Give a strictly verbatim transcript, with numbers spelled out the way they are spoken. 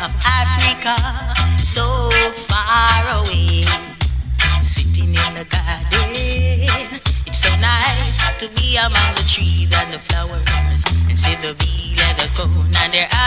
of Africa, so far away, sitting in the garden. It's so nice to be among the trees and the flowers and see the bee and the cone and their